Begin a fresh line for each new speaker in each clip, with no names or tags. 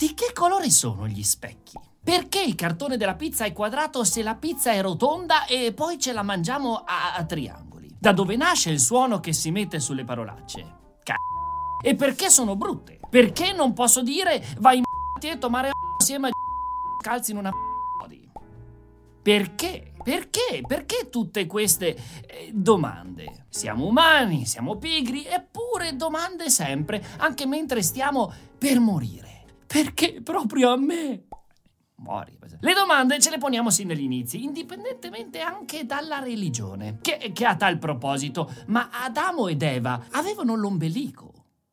Di che colore sono gli specchi? Perché il cartone della pizza è quadrato se la pizza è rotonda e poi ce la mangiamo a triangoli? Da dove nasce il suono che si mette sulle parolacce? E perché sono brutte? Perché non posso dire vai in e tomare assieme a calzi in una Perché? Perché tutte queste domande? Siamo umani, siamo pigri, eppure domande sempre, anche mentre stiamo per morire. Perché proprio a me? Muori. Le domande ce le poniamo sin dagli inizi, indipendentemente anche dalla religione. Che a tal proposito, ma Adamo ed Eva avevano l'ombelico?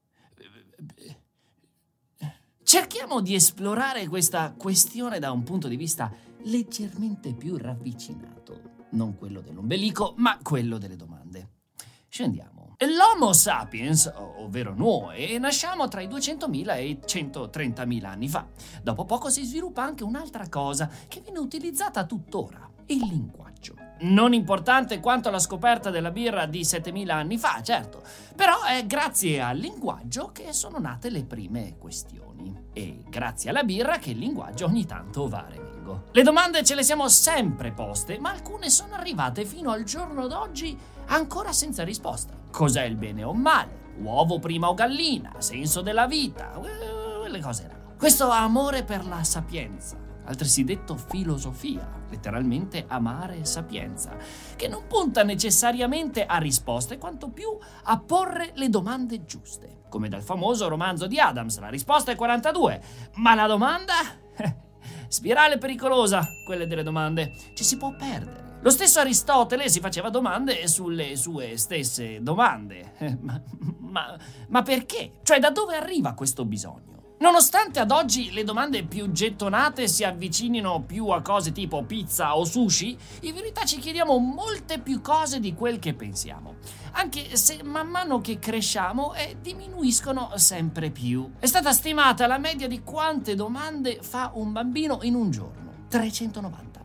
Cerchiamo di esplorare questa questione da un punto di vista leggermente più ravvicinato. Non quello dell'ombelico, ma quello delle domande. Scendiamo. L'Homo sapiens, ovvero noi, nasciamo tra i 200.000 e i 130.000 anni fa. Dopo poco si sviluppa anche un'altra cosa che viene utilizzata tuttora, il linguaggio. Non importante quanto la scoperta della birra di 7.000 anni fa, certo, però è grazie al linguaggio che sono nate le prime questioni. E grazie alla birra che il linguaggio ogni tanto va a remengo. Le domande ce le siamo sempre poste, ma alcune sono arrivate fino al giorno d'oggi ancora senza risposta. Cos'è il bene o male? Uovo prima o gallina? Senso della vita? Le cose là. Questo amore per la sapienza, altresì detto filosofia, letteralmente amare sapienza, che non punta necessariamente a risposte quanto più a porre le domande giuste. Come dal famoso romanzo di Adams, la risposta è 42, ma la domanda? Spirale pericolosa, quelle delle domande. Ci si può perdere. Lo stesso Aristotele si faceva domande sulle sue stesse domande. Ma perché? Cioè, da dove arriva questo bisogno? Nonostante ad oggi le domande più gettonate si avvicinino più a cose tipo pizza o sushi, in verità ci chiediamo molte più cose di quel che pensiamo. Anche se man mano che cresciamo diminuiscono sempre più. È stata stimata la media di quante domande fa un bambino in un giorno. 390.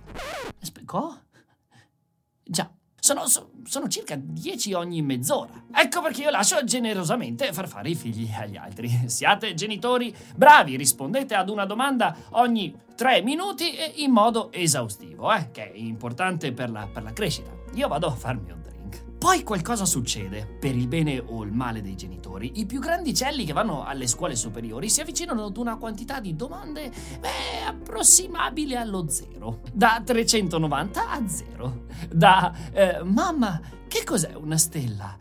Già. Sono circa 10 ogni mezz'ora. Ecco perché io lascio generosamente far fare i figli agli altri. Siate genitori bravi, rispondete ad una domanda ogni 3 minuti e in modo esaustivo, che è importante per la crescita. Io vado a farmi un drink. Poi qualcosa succede. Per il bene o il male dei genitori, i più grandicelli che vanno alle scuole superiori si avvicinano ad una quantità di domande approssimabile allo zero. Da 390 a 0. Da mamma, che cos'è una stella?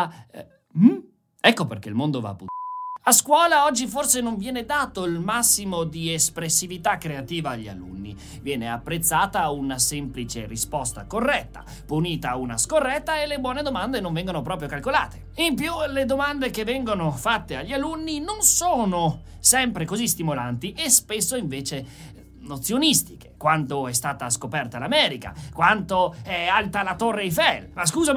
Ecco perché il mondo va a A scuola oggi forse non viene dato il massimo di espressività creativa agli alunni. Viene apprezzata una semplice risposta corretta, punita una scorretta e le buone domande non vengono proprio calcolate. In più, le domande che vengono fatte agli alunni non sono sempre così stimolanti e spesso invece nozionistiche. Quanto è stata scoperta l'America? Quanto è alta la Torre Eiffel? Ma scusa,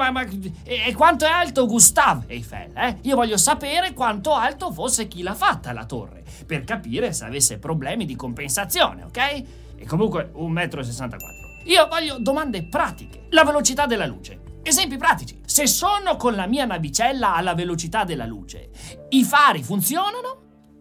e quanto è alto Gustave Eiffel? Io voglio sapere quanto alto fosse chi l'ha fatta la torre, per capire se avesse problemi di compensazione, ok? E comunque 1,64 m. Io voglio domande pratiche. La velocità della luce. Esempi pratici. Se sono con la mia navicella alla velocità della luce, i fari funzionano?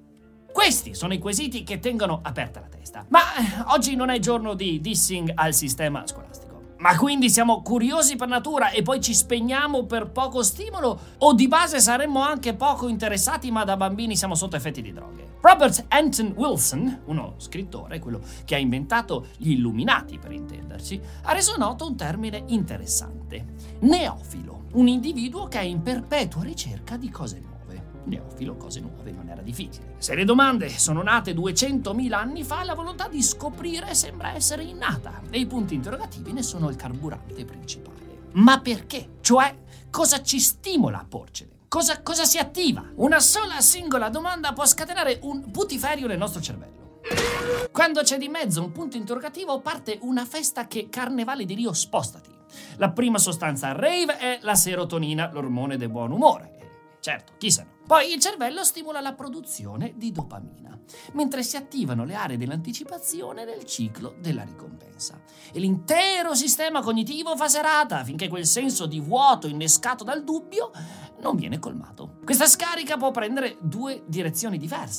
Questi sono i quesiti che tengono aperta la testa. Ma oggi non è giorno di dissing al sistema scolastico. Ma quindi siamo curiosi per natura e poi ci spegniamo per poco stimolo? O di base saremmo anche poco interessati ma da bambini siamo sotto effetti di droghe? Robert Anton Wilson, uno scrittore, quello che ha inventato gli Illuminati per intenderci, ha reso noto un termine interessante. Neofilo, un individuo che è in perpetua ricerca di cose nuove. Neofilo, cose nuove, non era difficile. Se le domande sono nate 200.000 anni fa, la volontà di scoprire sembra essere innata e i punti interrogativi ne sono il carburante principale. Ma perché? Cioè, cosa ci stimola a porcele? Cosa si attiva? Una sola singola domanda può scatenare un putiferio nel nostro cervello. Quando c'è di mezzo un punto interrogativo parte una festa che carnevale di Rio spostati. La prima sostanza rave è la serotonina, l'ormone del buon umore. Certo, chi se no. Poi il cervello stimola la produzione di dopamina, mentre si attivano le aree dell'anticipazione nel ciclo della ricompensa. E l'intero sistema cognitivo fa serata finché quel senso di vuoto innescato dal dubbio non viene colmato. Questa scarica può prendere 2 direzioni diverse, però.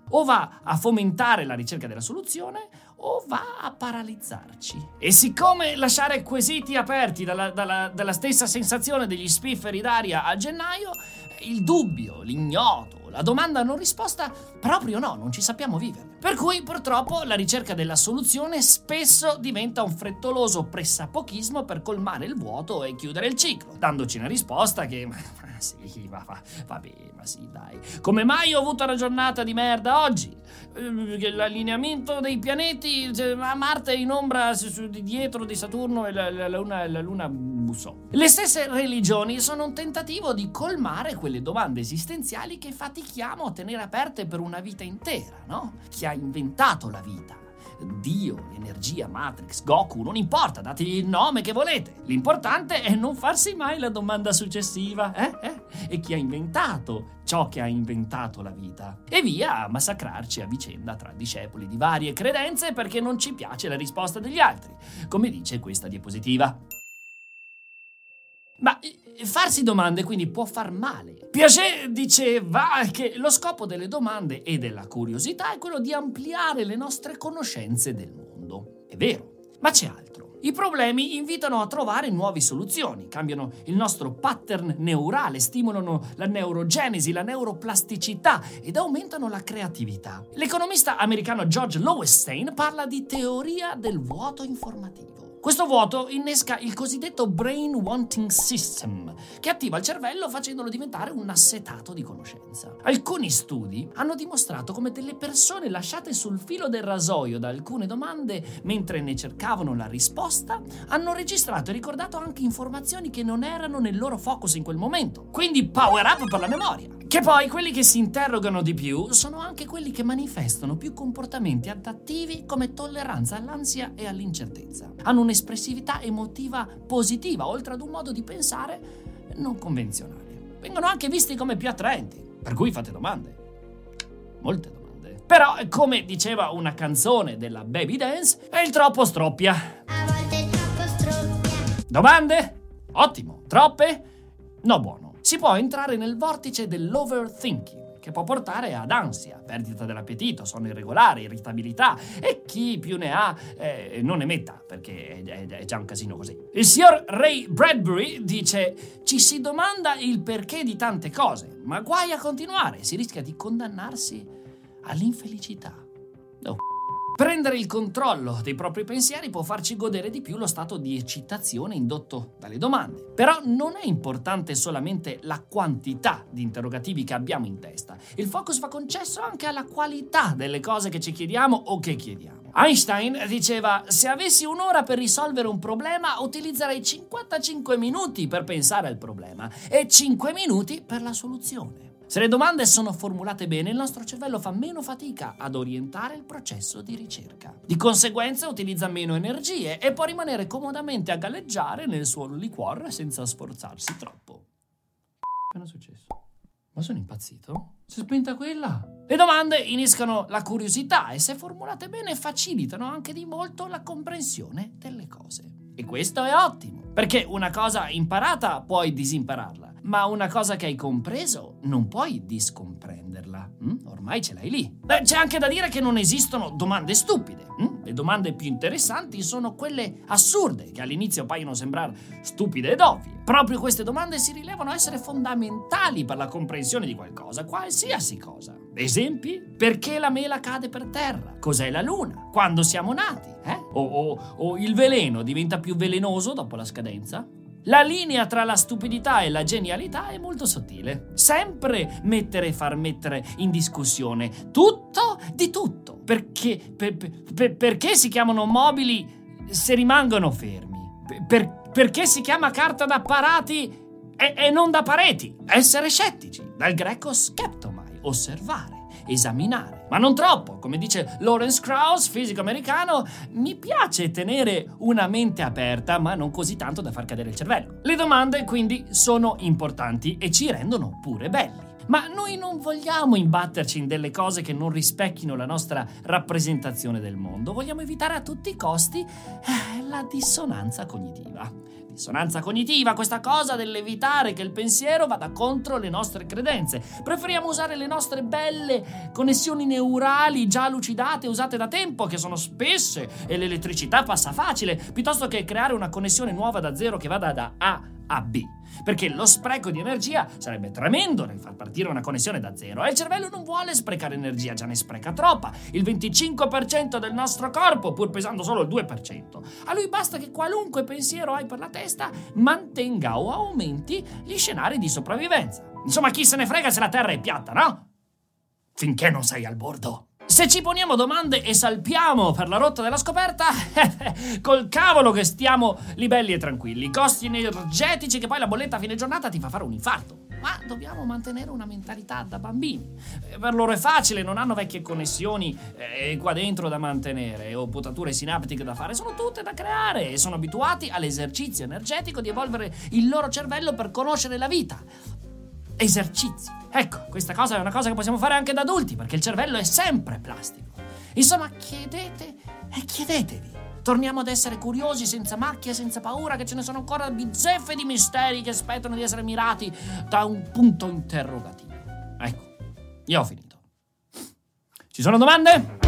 O va a fomentare la ricerca della soluzione o va a paralizzarci. E siccome lasciare quesiti aperti dalla stessa sensazione degli spifferi d'aria a gennaio, il dubbio, l'ignoto, la domanda non risposta, proprio no, non ci sappiamo vivere. Per cui purtroppo la ricerca della soluzione spesso diventa un frettoloso pressapochismo per colmare il vuoto e chiudere il ciclo, dandoci una risposta che sì, va bene, ma sì, dai. Come mai ho avuto una giornata di merda oggi? L'allineamento dei pianeti, Marte è in ombra dietro di Saturno e la Luna bussò. Le stesse religioni sono un tentativo di colmare quelle domande esistenziali che fatichiamo a tenere aperte per una vita intera, no? Chi ha inventato la vita? Dio, l'energia, Matrix, Goku, non importa, dategli il nome che volete. L'importante è non farsi mai la domanda successiva, E chi ha inventato ciò che ha inventato la vita? E via a massacrarci a vicenda tra discepoli di varie credenze perché non ci piace la risposta degli altri, come dice questa diapositiva. Ma farsi domande quindi può far male. Piaget diceva che lo scopo delle domande e della curiosità è quello di ampliare le nostre conoscenze del mondo. È vero, ma c'è altro. I problemi invitano a trovare nuove soluzioni, cambiano il nostro pattern neurale, stimolano la neurogenesi, la neuroplasticità ed aumentano la creatività. L'economista americano George Lowenstein parla di teoria del vuoto informativo. Questo vuoto innesca il cosiddetto brain wanting system, che attiva il cervello facendolo diventare un assetato di conoscenza. Alcuni studi hanno dimostrato come delle persone lasciate sul filo del rasoio da alcune domande mentre ne cercavano la risposta hanno registrato e ricordato anche informazioni che non erano nel loro focus in quel momento. Quindi power up per la memoria. Che poi quelli che si interrogano di più sono anche quelli che manifestano più comportamenti adattivi come tolleranza all'ansia e all'incertezza. Hanno un'espressività emotiva positiva, oltre ad un modo di pensare non convenzionale. Vengono anche visti come più attraenti, per cui fate domande. Molte domande. Però, come diceva una canzone della Baby Dance, è il troppo stroppia.
A volte è troppo stroppia.
Domande? Ottimo. Troppe? No buono. Si può entrare nel vortice dell'overthinking, che può portare ad ansia, perdita dell'appetito, sonno irregolare, irritabilità e chi più ne ha non ne metta, perché è già un casino così. Il signor Ray Bradbury dice: ci si domanda il perché di tante cose, ma guai a continuare, si rischia di condannarsi all'infelicità. Oh. Prendere il controllo dei propri pensieri può farci godere di più lo stato di eccitazione indotto dalle domande. Però non è importante solamente la quantità di interrogativi che abbiamo in testa. Il focus va concesso anche alla qualità delle cose che ci chiediamo o che chiediamo. Einstein diceva: se avessi un'ora per risolvere un problema, utilizzerei 55 minuti per pensare al problema e 5 minuti per la soluzione. Se le domande sono formulate bene, il nostro cervello fa meno fatica ad orientare il processo di ricerca. Di conseguenza utilizza meno energie e può rimanere comodamente a galleggiare nel suo liquor senza sforzarsi troppo. Che è successo? Ma sono impazzito? Si è spenta quella? Le domande innescano la curiosità e se formulate bene facilitano anche di molto la comprensione delle cose. E questo è ottimo, perché una cosa imparata puoi disimpararla, ma una cosa che hai compreso non puoi discomprenderla. Ormai ce l'hai lì. C'è anche da dire che non esistono domande stupide. Le domande più interessanti sono quelle assurde, che all'inizio paiono sembrare stupide ed ovvie. Proprio queste domande si rilevano essere fondamentali per la comprensione di qualcosa, qualsiasi cosa. Esempi? Perché la mela cade per terra? Cos'è la luna? Quando siamo nati? O il veleno diventa più velenoso dopo la scadenza? La linea tra la stupidità e la genialità è molto sottile. Sempre mettere e far mettere in discussione tutto di tutto. Perché si chiamano mobili se rimangono fermi? Perché si chiama carta da parati e non da pareti? Essere scettici. Dal greco skeptomai, osservare, esaminare. Ma non troppo, come dice Lawrence Krauss, fisico americano, mi piace tenere una mente aperta, ma non così tanto da far cadere il cervello. Le domande quindi sono importanti e ci rendono pure belli. Ma noi non vogliamo imbatterci in delle cose che non rispecchino la nostra rappresentazione del mondo. Vogliamo evitare a tutti i costi la la dissonanza cognitiva. Dissonanza cognitiva, questa cosa dell'evitare che il pensiero vada contro le nostre credenze. Preferiamo usare le nostre belle connessioni neurali già lucidate, usate da tempo, che sono spesse e l'elettricità passa facile, piuttosto che creare una connessione nuova da zero che vada da A a B. Perché lo spreco di energia sarebbe tremendo nel far partire una connessione da zero e il cervello non vuole sprecare energia, già ne spreca troppa, il 25% del nostro corpo, pur pesando solo il 2%. A lui basta che qualunque pensiero hai per la testa mantenga o aumenti gli scenari di sopravvivenza. Insomma, chi se ne frega se la Terra è piatta, no? Finché non sei al bordo. Se ci poniamo domande e salpiamo per la rotta della scoperta, col cavolo che stiamo lì belli e tranquilli. Costi energetici che poi la bolletta a fine giornata ti fa fare un infarto. Ma dobbiamo mantenere una mentalità da bambini. Per loro è facile, non hanno vecchie connessioni qua dentro da mantenere o potature sinaptiche da fare, sono tutte da creare e sono abituati all'esercizio energetico di evolvere il loro cervello per conoscere la vita. Esercizi. Ecco, questa cosa è una cosa che possiamo fare anche da adulti, perché il cervello è sempre plastico. Insomma, chiedete e chiedetevi. Torniamo ad essere curiosi, senza macchie, senza paura, che ce ne sono ancora bizzeffe di misteri che aspettano di essere mirati da un punto interrogativo. Ecco, io ho finito. Ci sono domande?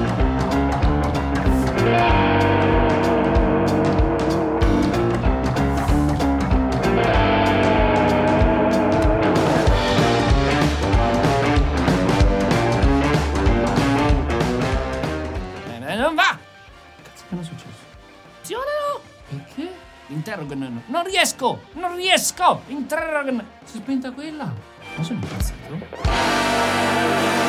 Non va! Cazzo, che è successo? Funzionano? Perché? Interrogan. Non riesco! Interrogan. Si è spenta quella? Ma sono impazzato?